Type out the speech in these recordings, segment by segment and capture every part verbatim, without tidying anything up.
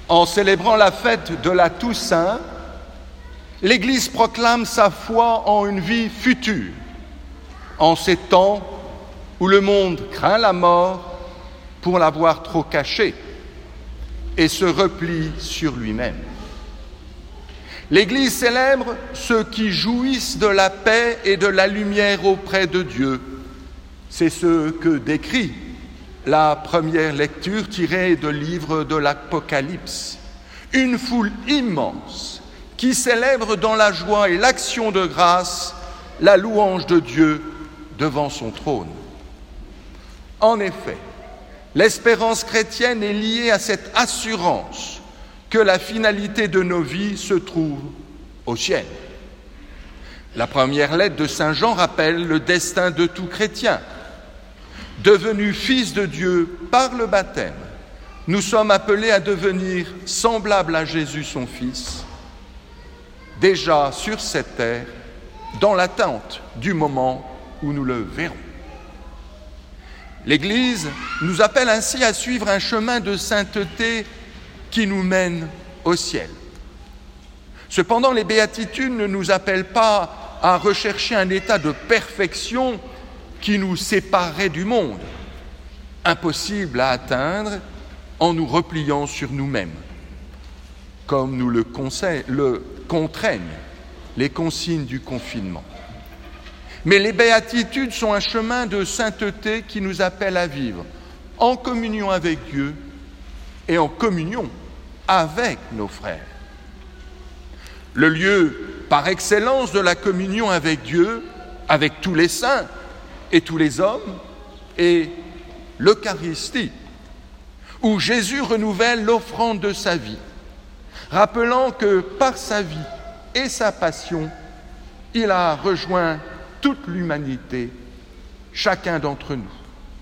En célébrant la fête de la Toussaint, l'Église proclame sa foi en une vie future, en ces temps où le monde craint la mort pour l'avoir trop cachée et se replie sur lui-même. L'Église célèbre ceux qui jouissent de la paix et de la lumière auprès de Dieu. C'est ce que décrit la première lecture tirée du livre de l'Apocalypse. Une foule immense qui célèbre dans la joie et l'action de grâce la louange de Dieu devant son trône. En effet, l'espérance chrétienne est liée à cette assurance que la finalité de nos vies se trouve au ciel. La première lettre de saint Jean rappelle le destin de tout chrétien. Devenus fils de Dieu par le baptême, nous sommes appelés à devenir semblables à Jésus son Fils, déjà sur cette terre, dans l'attente du moment où nous le verrons. L'Église nous appelle ainsi à suivre un chemin de sainteté qui nous mène au ciel. Cependant, les béatitudes ne nous appellent pas à rechercher un état de perfection qui nous séparerait du monde, impossible à atteindre en nous repliant sur nous-mêmes, comme nous le, conseil, le contraignent les consignes du confinement. Mais les béatitudes sont un chemin de sainteté qui nous appelle à vivre en communion avec Dieu et en communion avec nos frères. Le lieu par excellence de la communion avec Dieu, avec tous les saints et tous les hommes, est l'Eucharistie, où Jésus renouvelle l'offrande de sa vie, rappelant que par sa vie et sa passion, il a rejoint toute l'humanité, chacun d'entre nous.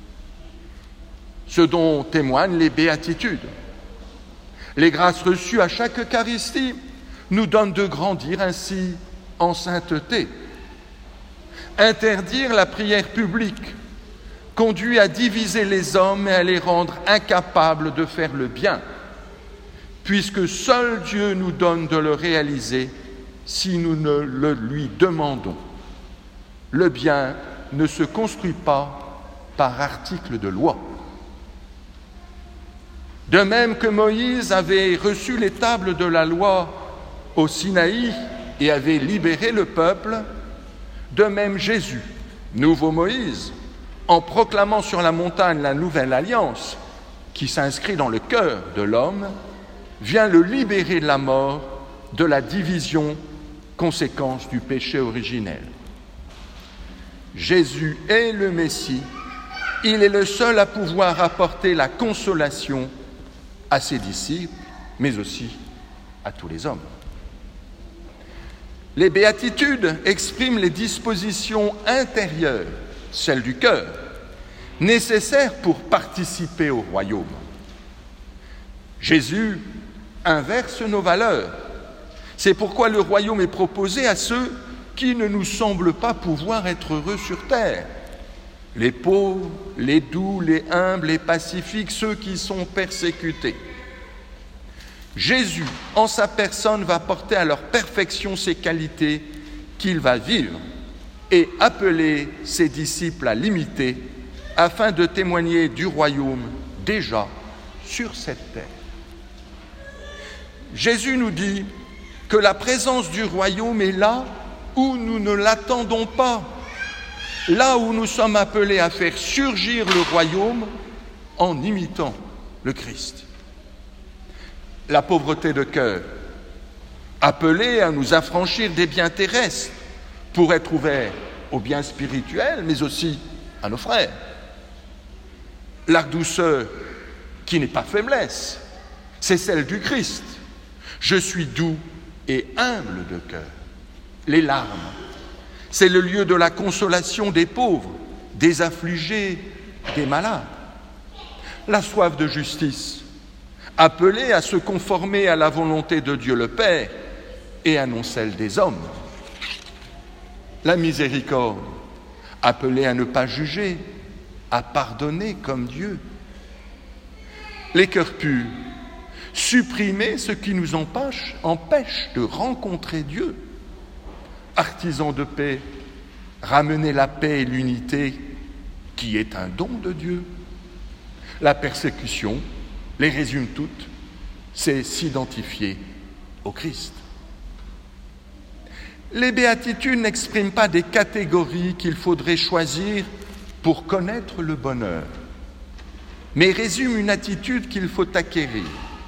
Ce dont témoignent les béatitudes. Les grâces reçues à chaque Eucharistie nous donnent de grandir ainsi en sainteté. Interdire la prière publique conduit à diviser les hommes et à les rendre incapables de faire le bien, puisque seul Dieu nous donne de le réaliser si nous ne le lui demandons. Le bien ne se construit pas par article de loi. De même que Moïse avait reçu les tables de la loi au Sinaï et avait libéré le peuple, de même Jésus, nouveau Moïse, en proclamant sur la montagne la nouvelle alliance qui s'inscrit dans le cœur de l'homme, vient le libérer de la mort, de la division, conséquence du péché originel. Jésus est le Messie, il est le seul à pouvoir apporter la consolation à ses disciples, mais aussi à tous les hommes. Les béatitudes expriment les dispositions intérieures, celles du cœur, nécessaires pour participer au royaume. Jésus inverse nos valeurs. C'est pourquoi le royaume est proposé à ceux qui ne nous semblent pas pouvoir être heureux sur terre. Les pauvres, les doux, les humbles, les pacifiques, ceux qui sont persécutés. Jésus, en sa personne, va porter à leur perfection ces qualités qu'il va vivre et appeler ses disciples à l'imiter afin de témoigner du royaume déjà sur cette terre. Jésus nous dit que la présence du royaume est là où nous ne l'attendons pas, là où nous sommes appelés à faire surgir le royaume en imitant le Christ. La pauvreté de cœur, appelée à nous affranchir des biens terrestres pour être ouverts aux biens spirituels, mais aussi à nos frères. La douceur, qui n'est pas faiblesse, c'est celle du Christ. Je suis doux et humble de cœur. Les larmes, c'est le lieu de la consolation des pauvres, des affligés, des malades. La soif de justice, appelée à se conformer à la volonté de Dieu le Père et à non celle des hommes. La miséricorde, appelée à ne pas juger, à pardonner comme Dieu. Les cœurs purs, supprimer ce qui nous empêche, empêche de rencontrer Dieu. Artisans de paix, ramener la paix et l'unité qui est un don de Dieu. La persécution, les résume toutes, c'est s'identifier au Christ. Les béatitudes n'expriment pas des catégories qu'il faudrait choisir pour connaître le bonheur, mais résument une attitude qu'il faut acquérir.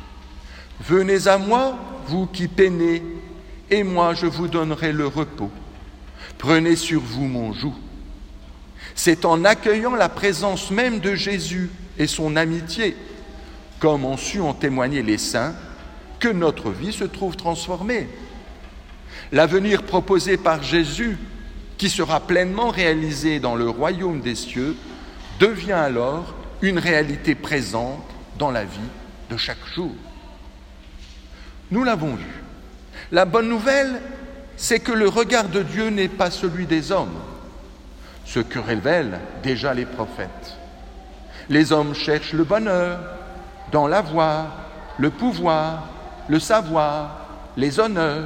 Venez à moi, vous qui peinez, et moi je vous donnerai le repos. Prenez sur vous mon joug. C'est en accueillant la présence même de Jésus et son amitié, comme ont su en témoigner les saints, que notre vie se trouve transformée. L'avenir proposé par Jésus, qui sera pleinement réalisé dans le royaume des cieux, devient alors une réalité présente dans la vie de chaque jour. Nous l'avons vu. La bonne nouvelle, c'est que le regard de Dieu n'est pas celui des hommes, ce que révèlent déjà les prophètes. Les hommes cherchent le bonheur dans l'avoir, le pouvoir, le savoir, les honneurs.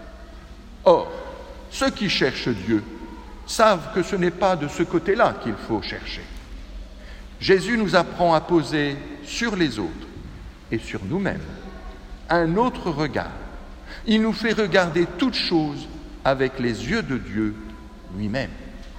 Or, ceux qui cherchent Dieu savent que ce n'est pas de ce côté-là qu'il faut chercher. Jésus nous apprend à poser sur les autres et sur nous-mêmes un autre regard. Il nous fait regarder toutes choses avec les yeux de Dieu lui-même.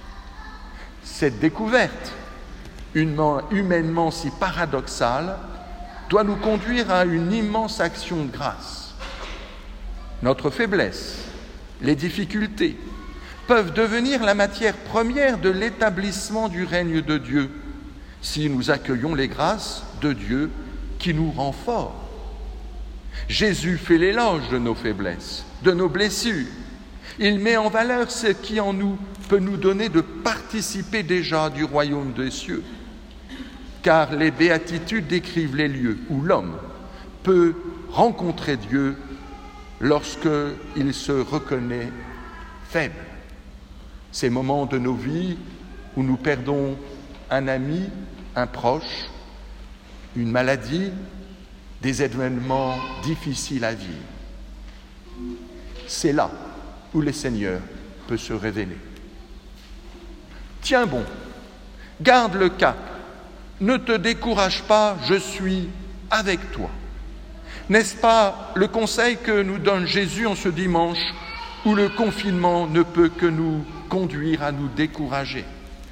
Cette découverte, humainement si paradoxale, doit nous conduire à une immense action de grâce. Notre faiblesse, les difficultés, peuvent devenir la matière première de l'établissement du règne de Dieu si nous accueillons les grâces de Dieu qui nous rend forts. Jésus fait l'éloge de nos faiblesses, de nos blessures. Il met en valeur ce qui en nous peut nous donner de participer déjà du royaume des cieux. Car les béatitudes décrivent les lieux où l'homme peut rencontrer Dieu lorsqu'il se reconnaît faible. Ces moments de nos vies où nous perdons un ami, un proche, une maladie, des événements difficiles à vivre. C'est là où le Seigneur peut se révéler. Tiens bon, garde le cap, ne te décourage pas, je suis avec toi. N'est-ce pas le conseil que nous donne Jésus en ce dimanche où le confinement ne peut que nous conduire à nous décourager?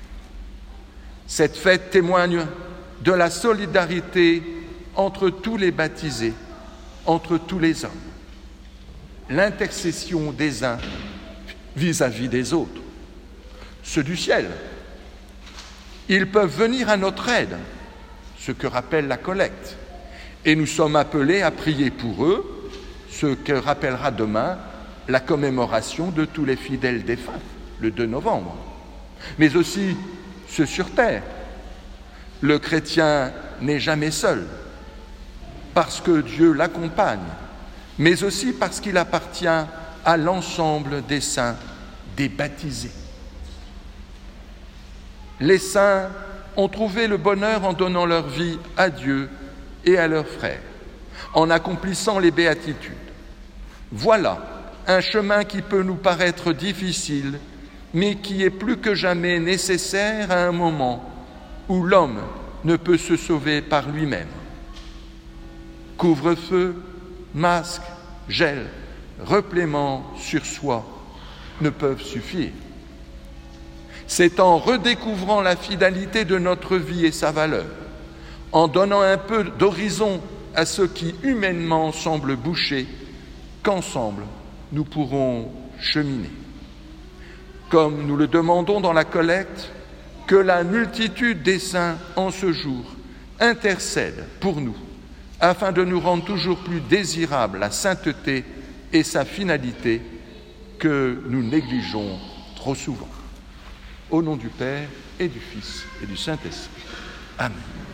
Cette fête témoigne de la solidarité entre tous les baptisés, entre tous les hommes, l'intercession des uns vis-à-vis des autres, ceux du ciel. Ils peuvent venir à notre aide, ce que rappelle la collecte, et nous sommes appelés à prier pour eux, ce que rappellera demain la commémoration de tous les fidèles défunts, le deux novembre, mais aussi ceux sur terre. Le chrétien n'est jamais seul, parce que Dieu l'accompagne, mais aussi parce qu'il appartient à l'ensemble des saints, des baptisés. Les saints ont trouvé le bonheur en donnant leur vie à Dieu et à leurs frères, en accomplissant les béatitudes. Voilà un chemin qui peut nous paraître difficile, mais qui est plus que jamais nécessaire à un moment où l'homme ne peut se sauver par lui-même. Couvre-feu, masque, gel, repliement sur soi ne peuvent suffire. C'est en redécouvrant la fidélité de notre vie et sa valeur, en donnant un peu d'horizon à ce qui humainement semble bouché, qu'ensemble nous pourrons cheminer. Comme nous le demandons dans la collecte, que la multitude des saints en ce jour intercède pour nous, afin de nous rendre toujours plus désirables la sainteté et sa finalité que nous négligeons trop souvent. Au nom du Père et du Fils et du Saint-Esprit. Amen.